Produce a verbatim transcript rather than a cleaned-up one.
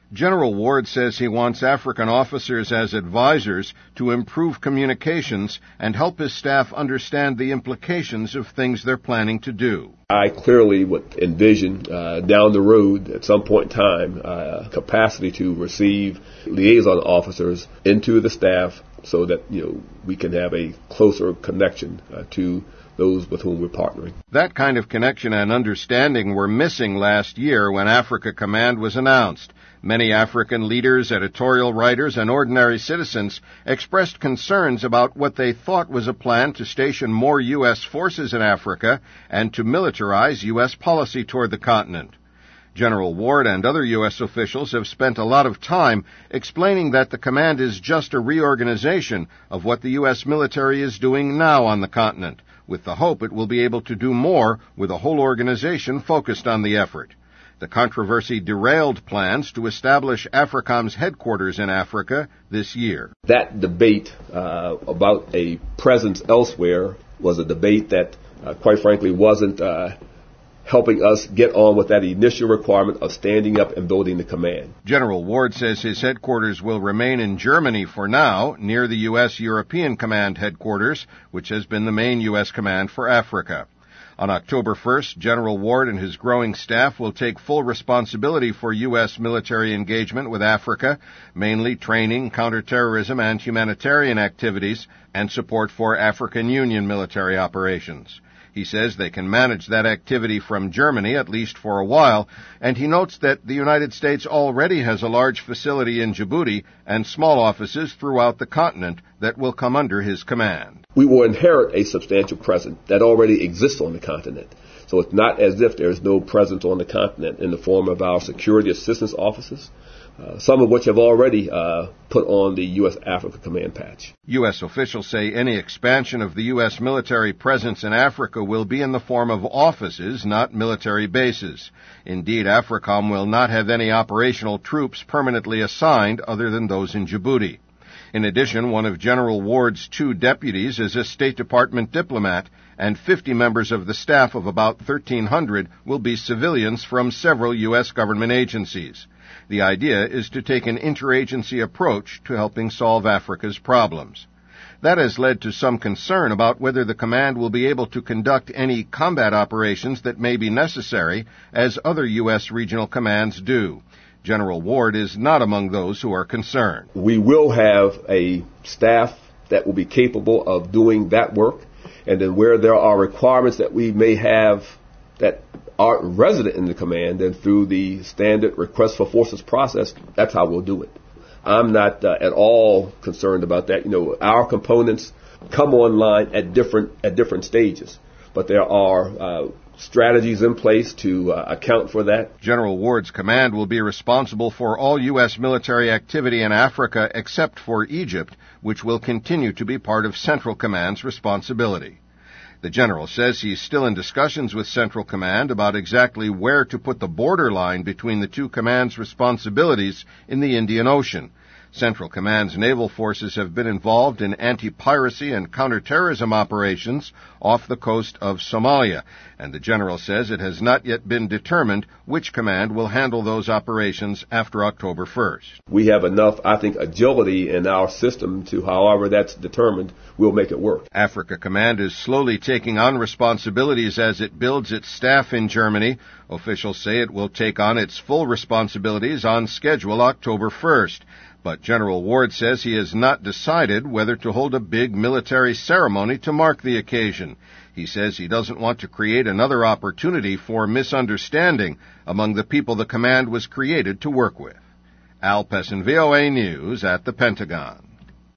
General Ward says he wants African officers as advisors to improve communications and help his staff understand the implications of things they're planning to do. I clearly would envision uh, down the road at some point in time uh, capacity to receive liaison officers into the staff so that, you know, we can have a closer connection uh, to those with whom we're partnering. That kind of connection and understanding were missing last year when Africa Command was announced. Many African leaders, editorial writers, and ordinary citizens expressed concerns about what they thought was a plan to station more U S forces in Africa and to militarize U S policy toward the continent. General Ward and other U S officials have spent a lot of time explaining that the command is just a reorganization of what the U S military is doing now on the continent, with the hope it will be able to do more with a whole organization focused on the effort. The controversy derailed plans to establish AFRICOM's headquarters in Africa this year. That debate uh, about a presence elsewhere was a debate that, uh, quite frankly, wasn't uh, helping us get on with that initial requirement of standing up and building the command. General Ward says his headquarters will remain in Germany for now, near the U S European Command headquarters, which has been the main U S command for Africa. On October first, General Ward and his growing staff will take full responsibility for U S military engagement with Africa, mainly training, counterterrorism, and humanitarian activities, and support for African Union military operations. He says they can manage that activity from Germany, at least for a while, and he notes that the United States already has a large facility in Djibouti and small offices throughout the continent that will come under his command. We will inherit a substantial presence that already exists on the continent. So it's not as if there is no presence on the continent in the form of our security assistance offices, uh, some of which have already uh, put on the U S Africa Command patch. U S officials say any expansion of the U S military presence in Africa will be in the form of offices, not military bases. Indeed, AFRICOM will not have any operational troops permanently assigned other than those in Djibouti. In addition, one of General Ward's two deputies is a State Department diplomat, and fifty members of the staff of about thirteen hundred will be civilians from several U S government agencies. The idea is to take an interagency approach to helping solve Africa's problems. That has led to some concern about whether the command will be able to conduct any combat operations that may be necessary, as other U S regional commands do. General Ward is not among those who are concerned. We will have a staff that will be capable of doing that work, and then where there are requirements that we may have that are resident in the command, then through the standard request for forces process, that's how we'll do it. I'm not uh, at all concerned about that. You know, our components come online at different at different stages, but there are uh, strategies in place to uh, account for that. General Ward's command will be responsible for all U S military activity in Africa except for Egypt, which will continue to be part of Central Command's responsibility. The general says he's still in discussions with Central Command about exactly where to put the borderline between the two commands' responsibilities in the Indian Ocean. Central Command's naval forces have been involved in anti-piracy and counterterrorism operations off the coast of Somalia, and the general says it has not yet been determined which command will handle those operations after October first. We have enough, I think, agility in our system to, however that's determined, we'll make it work. Africa Command is slowly taking on responsibilities as it builds its staff in Germany. Officials say it will take on its full responsibilities on schedule October first. But General Ward says he has not decided whether to hold a big military ceremony to mark the occasion. He says he doesn't want to create another opportunity for misunderstanding among the people the command was created to work with. Al Pessin, V O A News at the Pentagon.